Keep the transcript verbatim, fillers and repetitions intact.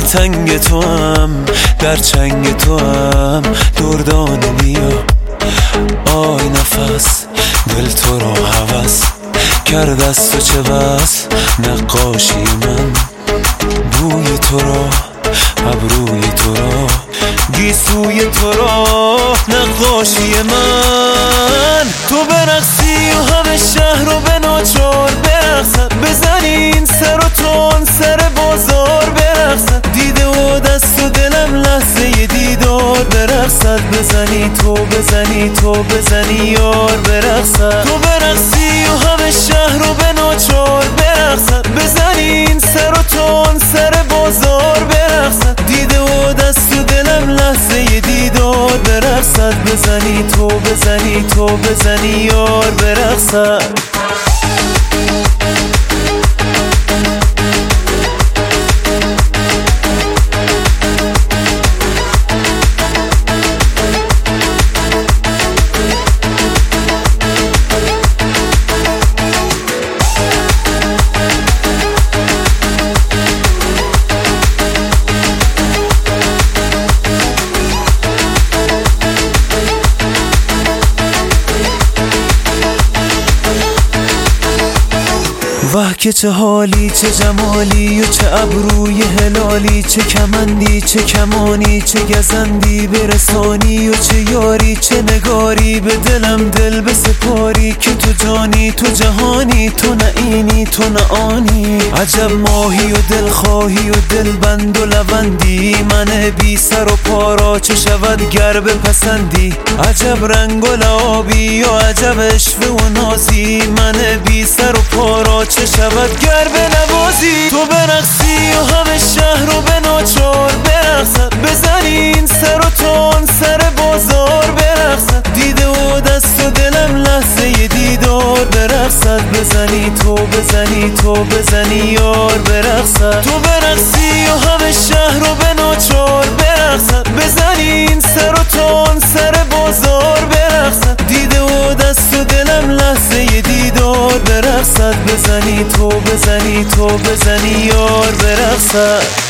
تنگ تو هم در چنگ تو هم دردانه بیا. آی نفس دل تو را هوس کرد از تو چه بس نقاشی من. بوی تو را ابروی تو را گیسوی تو را نقاشی من. تو برقصی و همه شهر رو به ناچار برقصد، بزنین سر و تون سر بازار برقصد. دیده و دست و دلم لحظه دیدار برقصد، بزنی تو بزنی تو بزنی یار برقصد. تو برقصی و همه شهر رو به ناچار برقصد، بزنین سر و تون سر بازار برقصد. دیده و دست و دلم لحظه دیدار برقصد، بزنی تو بزنی تو بزنی یار برقصد. واه که چه حالی چه جمالی و چه ابروی هلالی، چه کمندی چه کمانی چه گزندی برسانی و چه یاری چه نگاری به دلم دل بسپاری. که تو جانی تو جهانی تو نه اینی تو نه آنی. عجب ماهی و دلخواهی و دلبند و لبندی، من بی سر و پارا چه شود گر بپسندی. عجب رنگ و لعابی و عجب عشوه و نازی، من بی سر و پارا چه شود گر بنوازی. تو برقصی و همه شهر رو به ناچار برقصد، بزنین سر و تون سر بازار برقصد. دیده و دست و دلم لحظه دیدار برقصد، بزنی تو بزنی تو بزنی یار برقصد. تو برقصی و همه شهر رو به ناچار برقصد، بزنین سر و تون سر بازار برقصد. دیده و دست و دلم لحظه دیدار برقصد، بزنی تو بزنی تو بزنی یار برقصد.